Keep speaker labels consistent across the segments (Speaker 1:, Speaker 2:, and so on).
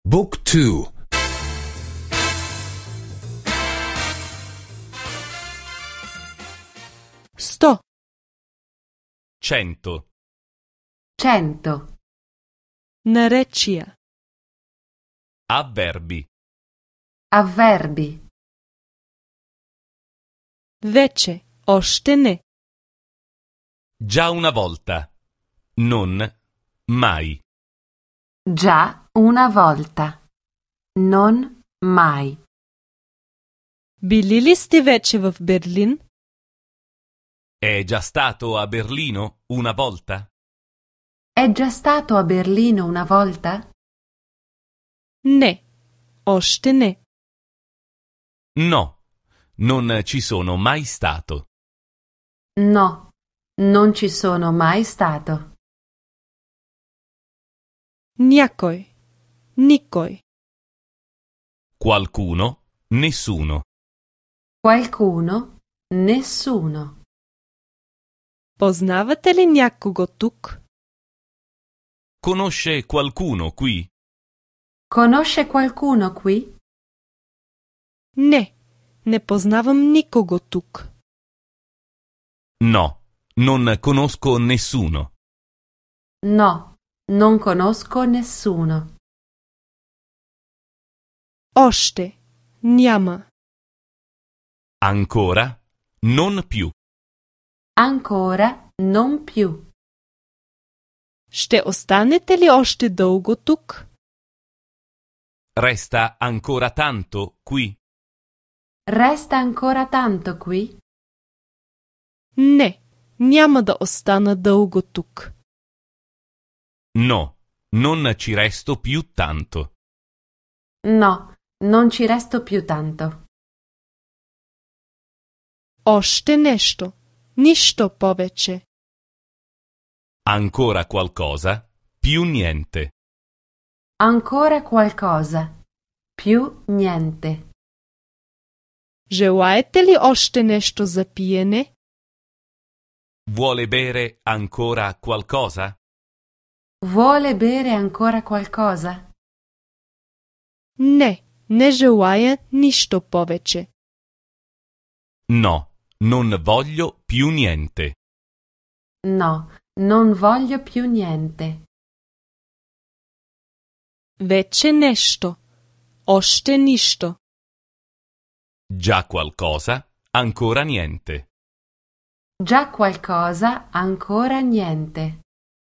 Speaker 1: Book 2.
Speaker 2: 100.
Speaker 3: 100.
Speaker 4: 100.
Speaker 2: Наречия.
Speaker 3: Avverbi.
Speaker 4: Avverbi.
Speaker 2: Вече. Още не.
Speaker 3: Già una volta. Non mai.
Speaker 4: Già una volta. Non mai.
Speaker 2: Били ли сте вече в Берлин?
Speaker 3: È già stato a Berlino una volta?
Speaker 4: È già stato a Berlino una volta?
Speaker 2: Не. Още не.
Speaker 3: No, non ci sono mai stato.
Speaker 4: No, non ci sono mai stato.
Speaker 2: Някой. Никой.
Speaker 3: Qualcuno, nessuno.
Speaker 4: Qualcuno? Nessuno.
Speaker 2: Познавате ли някого тук?
Speaker 3: Conosce qualcuno qui?
Speaker 4: Conosce qualcuno qui?
Speaker 2: Не. Не познавам никого тук.
Speaker 3: No, non conosco nessuno.
Speaker 4: No, non conosco nessuno.
Speaker 2: Още. Няма.
Speaker 3: Ancora? Non più.
Speaker 4: Ancora non più.
Speaker 2: Ще останете ли още дълго тук?
Speaker 3: Resta ancora tanto qui?
Speaker 4: Resta ancora tanto qui?
Speaker 2: Не. Няма да остана дълго тук.
Speaker 3: No, non ci resto più tanto.
Speaker 4: No, non ci resto più tanto.
Speaker 2: Още нещо. Нищо повече.
Speaker 3: Ancora qualcosa? Più niente.
Speaker 4: Ancora qualcosa. Più niente.
Speaker 2: Желаете ли още нещо за пиене?
Speaker 3: Vuole bere ancora qualcosa?
Speaker 4: Vuole bere ancora qualcosa?
Speaker 2: Не. Не желая нищо повече.
Speaker 3: No, non voglio più niente.
Speaker 4: No, non voglio più niente.
Speaker 2: Вече нещо. Още нищо.
Speaker 3: Già qualcosa? Ancora niente.
Speaker 4: Già qualcosa, ancora niente.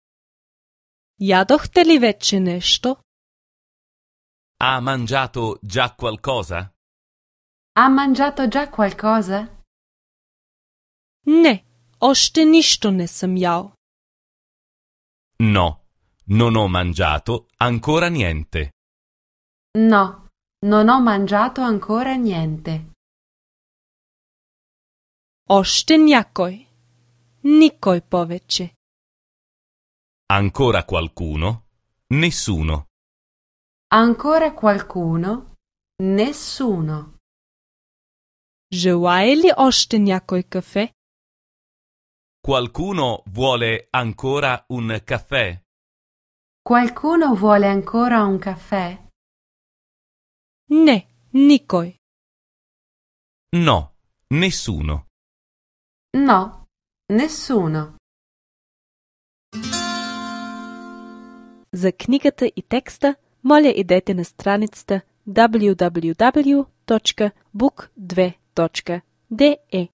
Speaker 2: Ядохте ли вече нещо?
Speaker 3: Ha mangiato già qualcosa?
Speaker 4: Ha mangiato già qualcosa?
Speaker 2: Не. Още нищо не съм ял.
Speaker 3: No, non ho mangiato ancora niente.
Speaker 4: No, non ho mangiato ancora niente.
Speaker 2: Още някой. Никой повече.
Speaker 3: Ancora qualcuno? Nessuno.
Speaker 4: Ancora qualcuno? Nessuno.
Speaker 2: Желае ли още някой кафе?
Speaker 3: Qualcuno vuole ancora un caffè?
Speaker 4: Qualcuno vuole ancora un caffè?
Speaker 2: Не. Никой.
Speaker 3: No, nessuno.
Speaker 4: No, nessuno.
Speaker 2: За книгата и текста, моля идете на страницата www.book2.de